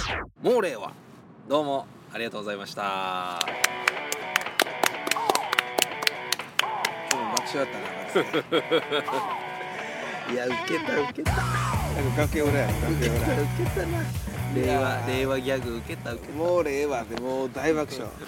もう令和、どうもありがとうございました。 今日も爆笑だったな。 いや、ウケたなんか崖裏やろ、崖裏。 ウケたな。令和ギャグウケた。 もう令和でもう大爆笑。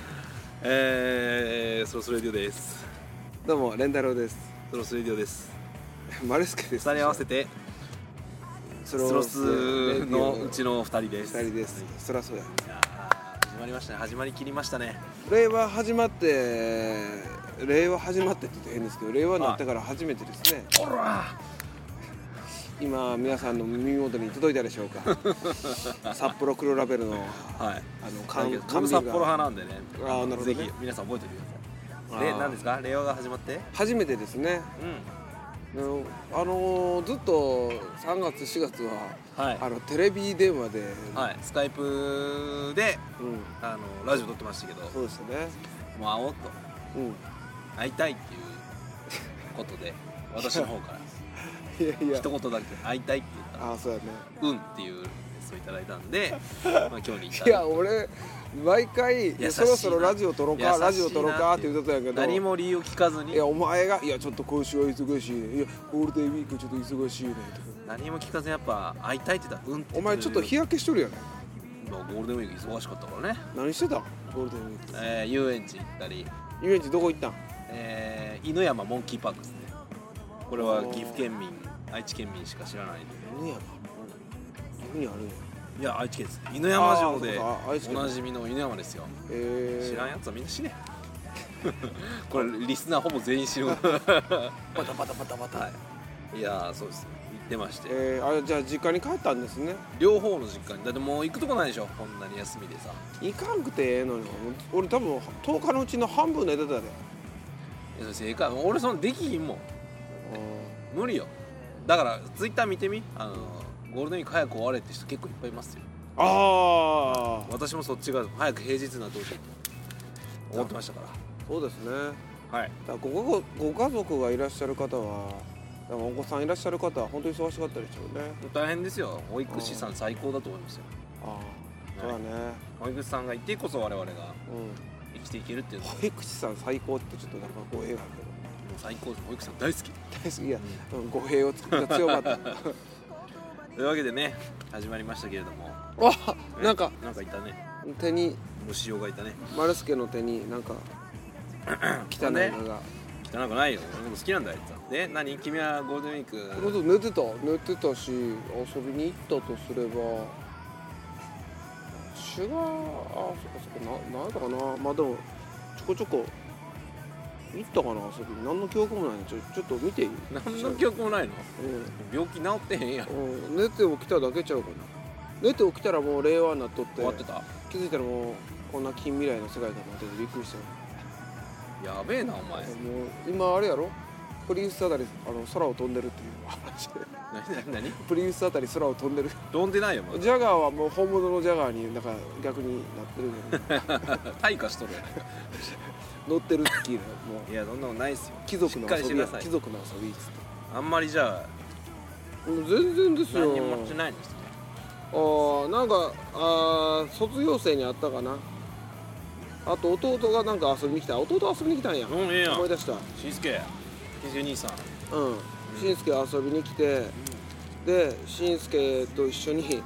ソロスレディオです。 どうもレンタロウです。 ソロスレディオです。 マルスケです。 2人合わせてスロスのうちの2人です。 2人です。そりゃそうや。 始まりましたね。始まりきりましたね。 令和始まってって言って変ですけど、令和になってから初めてですね。 おら今皆さんの耳元に届いたでしょうか。札幌黒ラベルの缶ビールが札幌派なんでね。 なるほどね。 ぜひ皆さん覚えておいてください。で、何ですか？令和が始まって初めてですね。ずっと3月4月は、テレビ電話で、 スカイプで、ラジオ撮ってましたけど、 そうですね。 もう会おうと、会いたいっていうことで私の方から一言だけ会いたいって言ったら、 そうやね。 っていうそういただいたんで、今日に至る。 いや俺毎回そろそろラジオ撮ろうかって言ってたんやけど、 何も理由を聞かずに、 いやお前がちょっと今週は忙しいね、いやゴールデンウィークちょっと忙しいねとか、 何も聞かずにやっぱ会いたいって言ったらってお前ちょっと日焼けしとるやん。 ゴールデンウィーク忙しかったからね。 何してたゴールデンウィーク？ 遊園地行ったり。 遊園地どこ行ったん？ 犬山モンキーパークですね。これは岐阜県民、愛知県民しか知らない。 犬山、岐阜にあるんや。 いや、愛知県です。犬山城でおなじみの犬山ですよ。知らんやつはみんな死ね。これリスナーほぼ全員死ぬ。バタ。いや、そうです。行ってまして。 じゃあ実家に帰ったんですね。 両方の実家に。だってもう行くとこないでしょ、こんなに休みでさ。 行かんくてええのに。俺多分10日のうちの半分寝てたで。 いや、正解。俺そのできひんもん。無理よ。だからツイッター見てみ。ゴールデンウィーク早く終われって人結構いっぱいいますよ。私もそっちが早く平日になってほしいと思ってましたから。 そうですね。 はい。 だからご家族がいらっしゃる方は、お子さんいらっしゃる方は本当に忙しかったでしょうね。 大変ですよ。保育士さん最高だと思いますよ。 そうだね。 保育士さんがいてこそ我々が生きていけるっていう。保育士さん最高ってちょっとなんか語弊があるけど。 もう最高です。保育士さん大好き。 いや、語弊を強かった。 というわけでね、始まりましたけれども。 なんかいたね。 手に虫用がいたね。 丸助の手になんか汚いのが。 汚くないよ。俺も好きなんだあいつは。で、何？君はゴールデンウィーク。 寝てたし、遊びに行ったとすれば、そっかなんだかな。まあでもちょこちょこ行ったかな、遊びに。何の記憶もないの。ちょっと見ていい？ 何の記憶もないの？病気治ってへんやん。 寝て起きただけちゃうかな。寝て起きたらもう令和になっとって、 終わってた？ 気づいたらもうこんな近未来の世界が待っててびっくりした。 やべえなお前。 もう今あれやろ、プリウスあたり空を飛んでるっていう話で。 何？ プリウスあたり空を飛んでる。 飛んでないよ。 ジャガーはもう本物のジャガーになんか逆になってるじゃん。 退化しとるやないか。 乗ってるって聞いたよ。もういや、そんなのないっすよ。 貴族の遊びっつって。 あんまりじゃあ全然ですよ。 何もしてないんですね。 なんか卒業生に会ったかな。あと弟がなんか遊びに来た。弟遊びに来たんや。思い出した。 しんすけ兄さん。 しんすけ遊びに来て、でしんすけと一緒に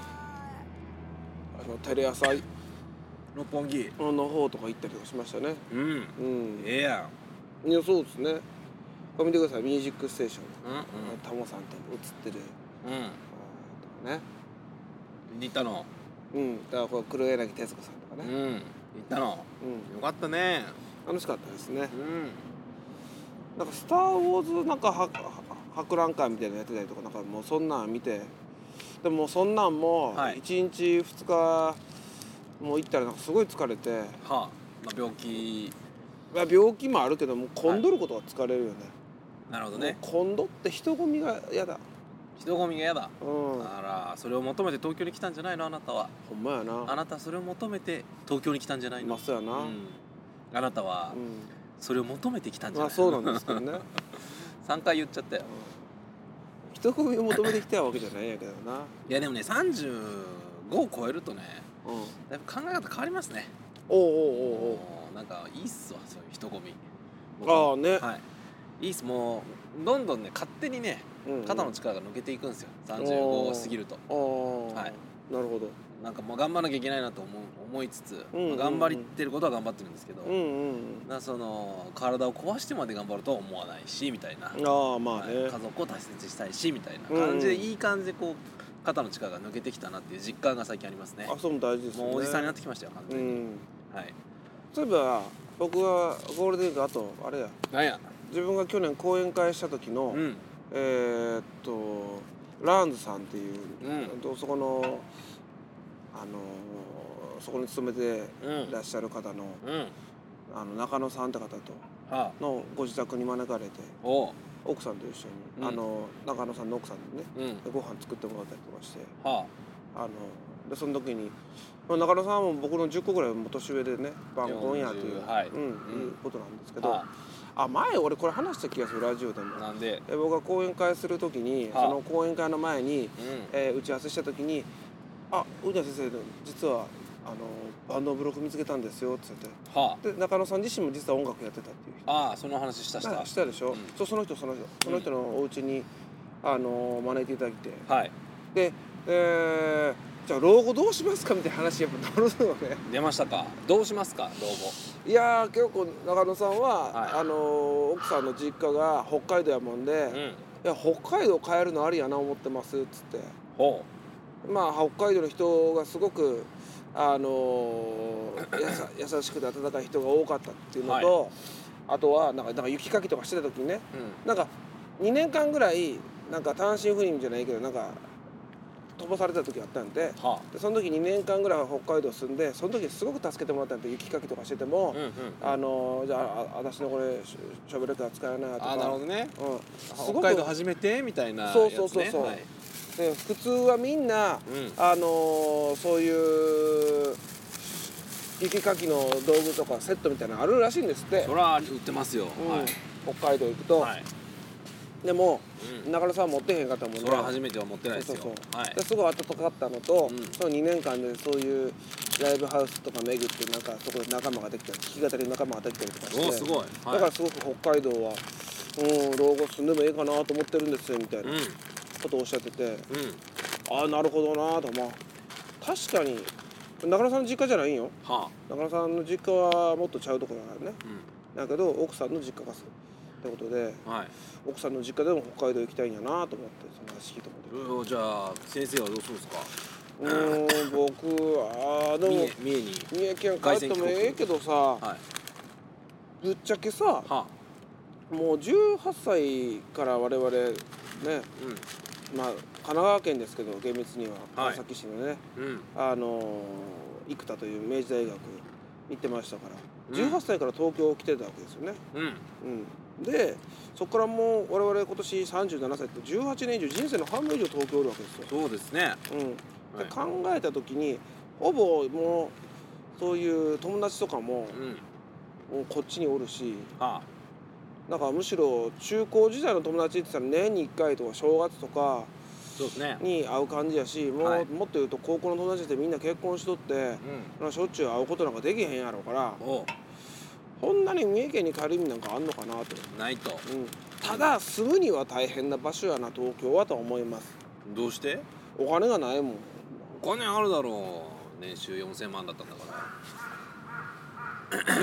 テレ朝六本木の方とか行ったりとかしましたね。 ええやん。いや、そうですね。これ見てください。ミュージックステーション。タモさんと映ってる。とかね。 行ったの？ だからこれ黒柳徹子さんとかね。 行ったの？よかったね。 楽しかったですね。なんかスター・ウォーズなんか博覧会みたいなのやってたりとか、なんかもうそんなん見て、でもそんなんも1日2日もう行ったらなんかすごい疲れて、 病気もあるけども、混んどることは疲れるよね。 なるほどね。 混んどって人混みが嫌だ。 人混みが嫌だ。あら、それを求めて東京に来たんじゃないの、あなたは。 ほんまやな。 あなたそれを求めて東京に来たんじゃないの。 そうやな。 あなたはそれを求めてきたんじゃないの。 そうなんですけどね。 3回言っちゃったよ。 人混みを求めてきたわけじゃないんやけどな。 いやでもね、35 5を超えるとね、だいぶ考え方変わりますね。なんかいいっすわ、そういう人混み。 ああね、 はい、いいっす。もうどんどんね、勝手にね、肩の力が抜けていくんですよ、35を過ぎると。はい、 なるほど。 なんかもう頑張らなきゃいけないなと思いつつ、頑張ってることは頑張ってるんですけど、その体を壊してまで頑張るとは思わないしみたいな。 まあね、 家族を大切したいしみたいな感じで、いい感じでこう肩の力が抜けてきたなっていう実感が最近ありますね。 そうも大事ですね。 もうおじさんになってきましたよ、完全に。はい。 そういえば僕はゴールデンウィーク、あとあれや、 なんや、 自分が去年講演会した時の、ランズさんっていう、そこのそこに勤めていらっしゃる方の、中野さんって方とのご自宅に招かれて、奥さんと一緒に、中野さんの奥さんにね、ご飯作ってもらったりとかして、でその時に中野さんも僕の10個ぐらいも年上でね、晩婚やということなんですけど、前俺これ話した気がする、ラジオでも。 なんで僕が講演会する時に、その講演会の前に打ち合わせした時に「宇田先生、実はバンドのブログ見つけたんですよ」っつって、で中野さん自身も実は音楽やってたっていう人。 その話したでしょ。その人のお家に招いていただいて、でじゃあ老後どうしますかみたいな話やっぱなるのね。 出ましたか。どうしますか、老後。 いやー、結構中野さんは、奥さんの実家が北海道やもんで、いや北海道帰るのありやな思ってますっつって、北海道の人がすごく優しくて温かい人が多かったっていうのと、あとはなんか雪かきとかしてた時にね、なんか2年間ぐらいなんか単身赴任じゃないけどなんか飛ばされた時あったんで、その時2年間ぐらい北海道住んで、その時すごく助けてもらったんで、雪かきとかしてても、じゃあ私のこれショベルカー使えないとか。 なるほどね。北海道初めてみたいなやつね。そうで普通はみんな、そういう雪かきの道具とかセットみたいなのあるらしいんですって。 それは売ってますよ。 北海道行くと。でも中野さんは持ってへんかったもんね。 それは初めては持ってないですよ。 すごい温かかったのと、その2年間でそういうライブハウスとか巡ってなんかそこで仲間ができたり、弾き語り仲間ができたりとかして、 すごい。 だからすごく北海道は老後住んでもいいかなと思ってるんですよみたいなことをおっしゃってて、なるほどなと。確かに中野さんの実家じゃないんよ。中野さんの実家はもっとちゃうところだからね。だけど奥さんの実家がってことで、奥さんの実家でも北海道行きたいんやなと思って、その話聞いても。 じゃあ先生はどうするんですか。 僕はでも三重県帰ってもええけどさ、ぶっちゃけさ、もう18歳から我々ね、神奈川県ですけど、厳密には川崎市のね、生田という明治大学行ってましたから、18歳から東京来てたわけですよね。でそこからもう我々今年37歳って18年以上、人生の半分以上東京おるわけですよ。 そうですね。 で考えた時にほぼもうそういう友達とかも、こっちにおるし、なんかむしろ中高時代の友達って言ったら年に1回とか正月とかに会う感じやし、もっと言うと高校の友達ってみんな結婚しとって、しょっちゅう会うことなんかできへんやろから、こんなに三重県に帰る意味なんかあんのかなと。 ないと。 ただ住むには大変な場所やな東京はと思います。 どうして？ お金がないもん。 お金あるだろう。年収4000万だったんだから。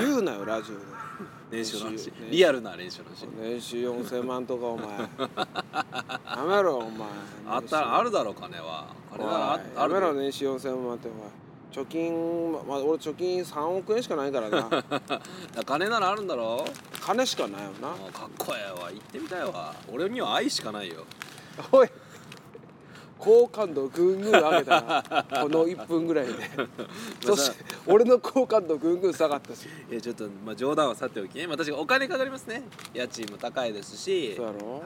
言うなよラジオで。 年収の話、リアルな年収の話。 年収4000万とかお前やめろお前。 あるだろう、金は。 やめろ年収4000万ってお前。貯金俺貯金3億円しかないからな。 金ならあるんだろ。 金しかないよな。 かっこええわ、行ってみたいわ。俺には愛しかないよ。 おい、好感度ぐんぐん上げたなこの1分ぐらいでそして俺の好感度ぐんぐん下がったし。 ちょっと冗談はさておきね、確かにお金かかりますね。家賃も高いですし。 そうやろ。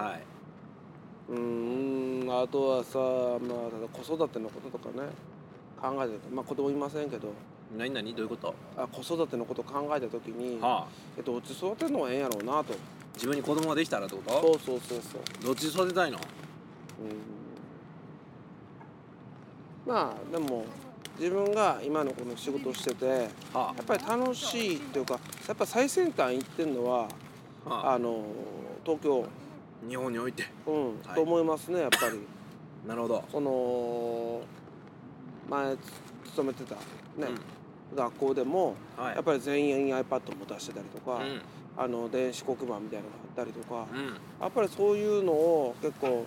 あとはさ、子育てのこととかね考えてる。子供いませんけど。 何どういうこと？ 子育てのこと考えた時に、どっち育てるのがええんやろうなと。 自分に子供ができたらってこと？ そう。 どっち育てたいの？ でも自分が今のこの仕事をしてて、やっぱり楽しいっていうか、やっぱ最先端行ってるのは、東京、 日本において、 と思いますね、やっぱり。 なるほど。 その前勤めてたね、学校でも、やっぱり全員 iPad も出してたりとか、電子黒板みたいなのがあったりとか、やっぱりそういうのを結構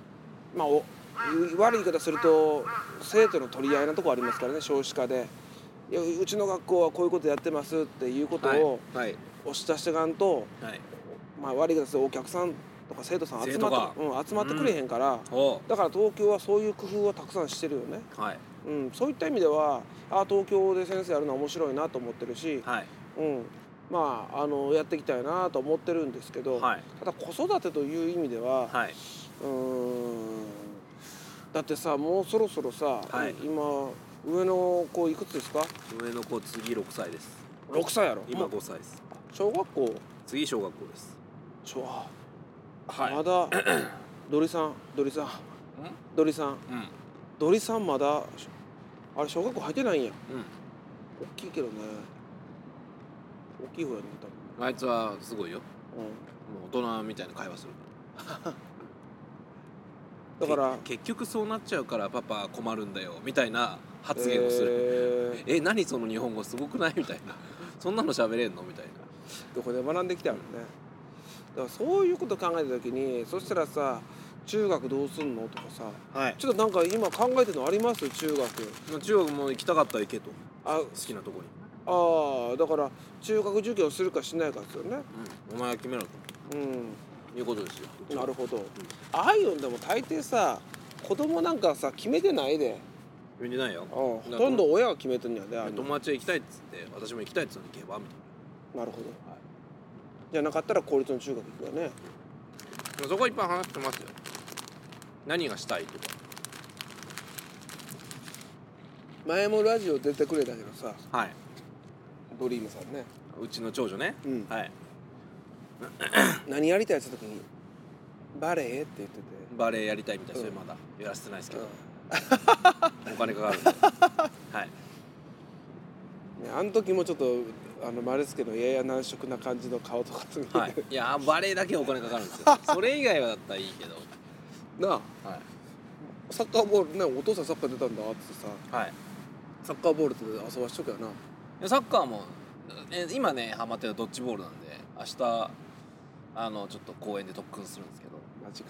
悪い言い方すると生徒の取り合いなとこありますからね、少子化で。いや、うちの学校はこういうことやってますっていうことを押し出していかんと、悪い言い方するとお客さんとか生徒さん集まってくれへんから、だから東京はそういう工夫をたくさんしてるよね。そういった意味では東京で先生やるのは面白いなと思ってるし、やっていきたいなと思ってるんですけど、ただ子育てという意味では、だってさ、もうそろそろさ、今上の子いくつですか？ 上の子次6歳です。 6歳やろ？ 今5歳です。 小学校？ 次小学校です。 まだドリさんまだあれ小学校入ってないんや。大きいけどね。大きい方やね、多分。 あいつはすごいよ。もう大人みたいな会話する。だから結局そうなっちゃうからパパ困るんだよみたいな発言をする。何その日本語すごくないみたいな。そんなの喋れんのみたいな。 どこで学んできたのね。だからそういうこと考えた時に、そしたらさ、中学どうすんのとかさ、ちょっとなんか今考えてるのあります？中学。 中学も行きたかったら行けと。好きなとこに。 だから中学受験をするかしないかですよね。 お前は決めろと。いうことですよ。 なるほど。ああいうのでも大抵さ、子供なんかさ決めてないで。 決めてないよ。 ほとんど親が決めてんやで。 友達が行きたいっつって私も行きたいっつって行けばみたいな。なるほど。じゃなかったら公立の中学行くよね。 そこはいっぱい話してますよ。何がしたいとか。 前もラジオ出てくれたけどさ、ドリームさんね、 うちの長女ね、 何やりたいって言った時にバレエって言ってて、 バレエやりたいみたいですよ。まだやらせてないですけど、お金かかるんで。 あの時もちょっと丸助のやや難色な感じの顔とかする。 いやバレエだけお金かかるんですよ。それ以外はだったらいいけどなあ、サッカーボールね、お父さんサッカー出たんだってさ、サッカーボールで遊ばしとくやな。 サッカーも今ねハマってるドッジボールなんで、明日ちょっと公園で特訓するんですけど。 マジか。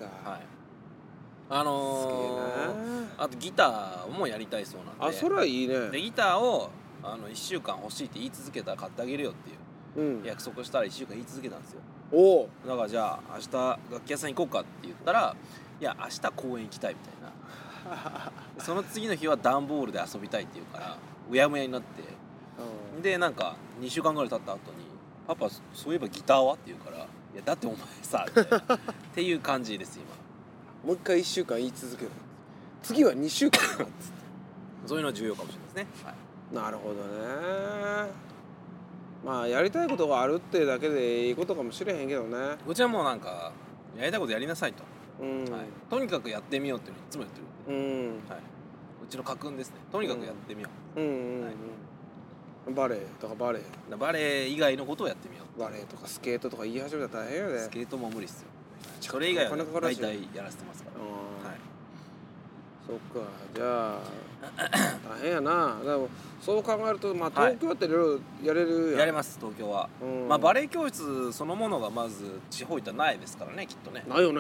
あとギターもやりたいそうなんで。 それはいいね。 でギターを1週間欲しいって言い続けたら買ってあげるよっていう約束したら1週間言い続けたんですよ。だからじゃあ明日楽器屋さん行こうかって言ったら、いや明日公園行きたいみたいな。その次の日は段ボールで遊びたいって言うからうやむやになって、でなんか2週間ぐらい経った後にパパそういえばギターはって言うから、いやだってお前さみたいなっていう感じです今。 もう一回1週間言い続ける。次は2週間っつって。 そういうのは重要かもしれないですね。 なるほどね。やりたいことがあるってだけでいいことかもしれへんけどね。 うちはもうなんかやりたいことやりなさいと、とにかくやってみようっていつも言ってる。うちの家訓ですね。とにかくやってみよう。バレエとかバレエ以外のことをやってみよう。 バレエとかスケートとか言い始めたら大変よね。 スケートも無理っすよ。それ以外は大体やらせてますから。 そっか、じゃあ大変やな。でもそう考えると東京っていろいろやれるやん。 やれます。東京はバレエ教室そのものがまず地方行ったらないですからね、きっとね。 ないよね。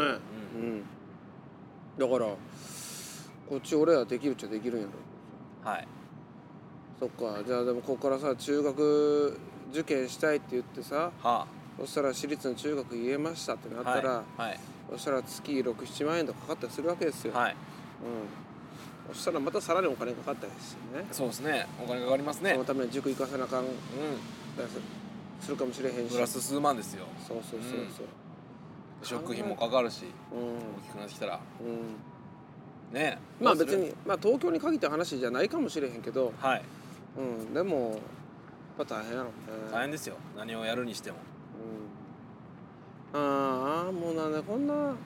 だからこっち俺らできるっちゃできるんやろ。そっか。じゃあでもここからさ、中学受験したいって言ってさ、そしたら私立の中学入れましたってなったら、そしたら月6、7万円とかかかったりするわけですよ。そしたらまたさらにお金かかったりしてね。 そうですね、お金かかりますね。 そのために塾行かせなあかん、するかもしれへんし、 プラス数万ですよ。 そう食費もかかるし、大きくなってきたらね。 別に東京に限った話じゃないかもしれへんけど、でも大変やろね。 大変ですよ、何をやるにしても。 もうなんでこんな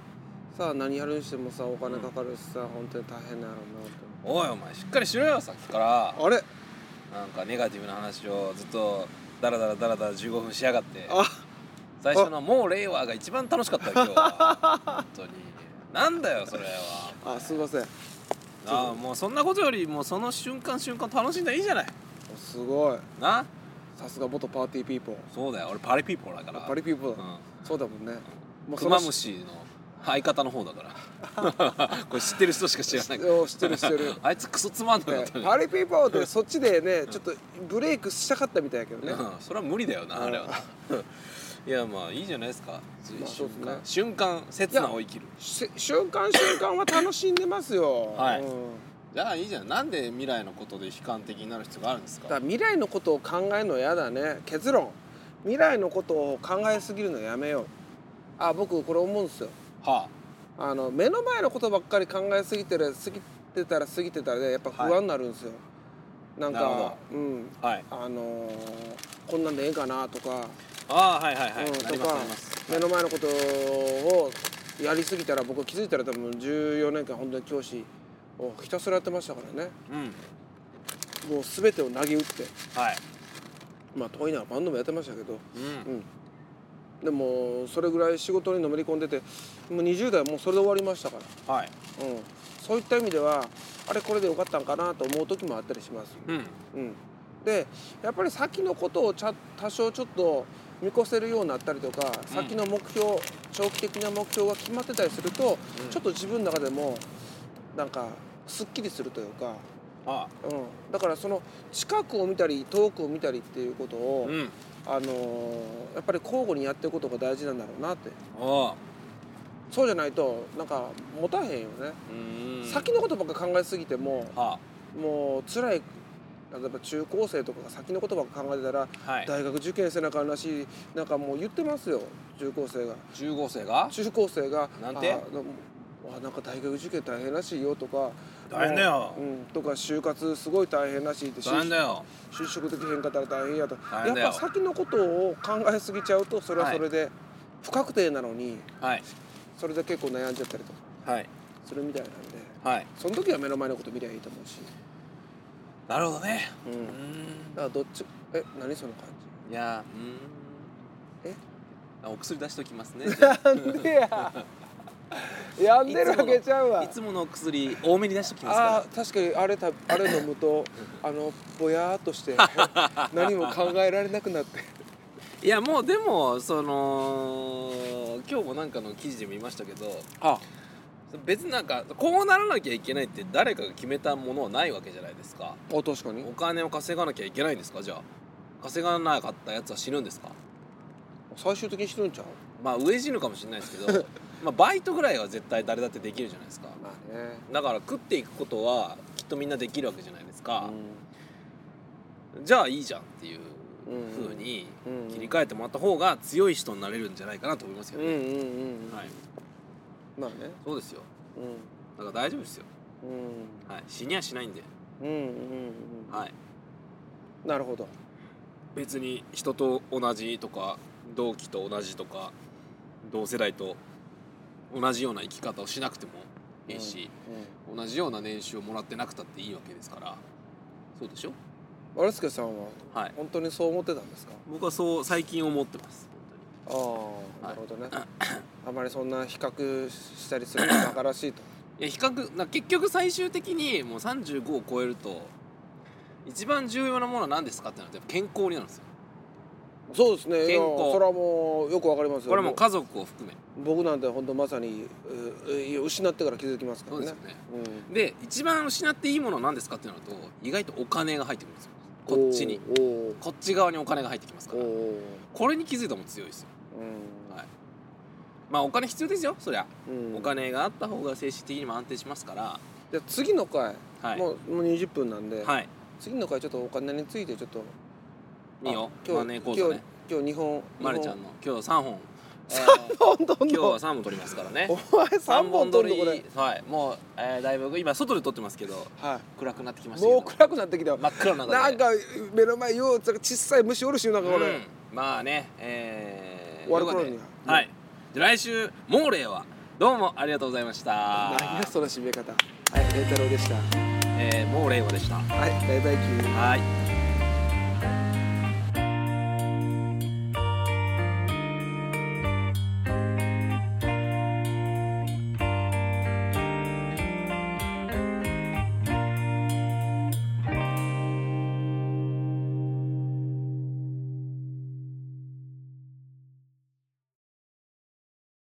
さあ何やるにしてもさお金かかるしさ、本当に大変なのなと。 おいお前しっかりしろよさっきから。 あれなんかネガティブな話をずっとダラダラ15分しやがって。 あ最初のもう令和が一番楽しかったよ今日は本当に。なんだよそれは。 あ、すいません。 ああもうそんなことよりもうその瞬間瞬間楽しんだらいいじゃない。 すごいな、 さすが元パーティーピーポー。 そうだよ俺パリピーポーだから。 パリピーポーだ、 うん、 そうだもんね。もうクマムシの相方の方だからこれ知ってる人しか知らないから知ってる知ってるあいつクソつまんなかったね。 パリピーポーってそっちでねちょっとブレイクしたかったみたいやけどね、 うん、それは無理だよなあれは。いやまあいいじゃないですか、 まあそうですね、 瞬間刹那を生きる瞬間瞬間は楽しんでますよはい、じゃあいいじゃん。なんで未来のことで悲観的になる必要があるんですか。 だから未来のことを考えるのやだね。結論、未来のことを考えすぎるのやめよう。あ、僕これ思うんですよ。 は目の前のことばっかり考えすぎてたらねやっぱ不安になるんですよ、なんかはい、 こんなんでええかなとか、 はいはいはい、 とか目の前のことをやりすぎたら、僕気づいたら多分14年間本当に教師をひたすらやってましたからね、もう全てを投げ打って、 はい、 まあ遠いなバンドもやってましたけど、でもそれぐらい仕事にのめり込んでて、もう20代もうそれで終わりましたから、 はい、 そういった意味ではあれこれでよかったんかなと思う時もあったりします。でやっぱり先のことを多少ちょっと見越せるようになったりとか、先の目標、長期的な目標が決まってたりすると、ちょっと自分の中でもなんかすっきりするというか、だからその近くを見たり遠くを見たりっていうことを、やっぱり交互にやっていくことが大事なんだろうなって。そうじゃないとなんか持たへんよね。先のことばっか考えすぎても、もう辛い。例えば中高生とかが先のことばっか考えてたら、大学受験せなあかんらしい、なんかもう言ってますよ、中高生がなんてなんか大学受験大変らしいよとか、 大変だよ、 とか就活すごい大変らしいって、 大変だよ、 就職できへんかったら大変やと、やっぱ先のことを考えすぎちゃうとそれはそれで不確定なのに、それで結構悩んじゃったりとかするみたいなんで、その時は目の前のこと見りゃいいと思うし。 なるほどね。 だからどっち、何その感じ。いや、お薬出しときますね。 なんでや。やんでるわけちゃうわ。 いつもの薬多めに出しときますから。 あ、確かにあれ飲むとぼやーっとして何も考えられなくなって。 いやもうでもその今日もなんかの記事で見ましたけど。別になんかこうならなきゃいけないって誰かが決めたものはないわけじゃないですか。 確かに。 お金を稼がなきゃいけないんですか。じゃあ稼がなかったやつは死ぬんですか。 最終的に死ぬんちゃう。 まあ上死ぬかもしれないですけどまあバイトぐらいは絶対誰だってできるじゃないですか。だから食っていくことはきっとみんなできるわけじゃないですか、じゃあいいじゃんっていう風に切り替えてもらった方が強い人になれるんじゃないかなと思いますけどね。まあね、そうですよ。だから大丈夫ですよ。死にはしないんで。 なるほど。 別に人と同じとか同期と同じとか同世代と同じような生き方をしなくてもいいし、同じような年収をもらってなくたっていいわけですから。そうでしょ。 丸助さんは本当にそう思ってたんですか。 僕はそう最近思ってます。 なるほどね。あまりそんな比較したりするのバカらしいと。 いや比較結局最終的にもう35を超えると一番重要なものは何ですかってなると健康になるんですよ。 そうですね。健康。それはもうよくわかりますよ。 これも家族を含め。 僕なんて本当まさに失ってから気づきますからね。 そうですよね。で一番失っていいものは何ですかってなると意外とお金が入ってくるんですよ。こっちにこっち側にお金が入ってきますから、これに気づいたらも強いですよ。まあお金必要ですよそりゃ、お金があった方が精神的にも安定しますから。 じゃあ次の回、もう20分なんで、次の回ちょっとお金についてちょっといいよ。マネー講座ね。 今日2本まるちゃんの今日3本今日は3本取りますからね。 お前3本取るのこれ。 もうだいぶ今外で撮ってますけど暗くなってきました。 もう暗くなってきた。 真っ暗な中でなんか目の前よう小さい虫おるしなんかこれ。 まあね終わる頃には。 来週もう令和どうもありがとうございました。 何やその締め方。はい、レンタロウでした。 もう令和でした。 はい、バイバイキュー。 はい。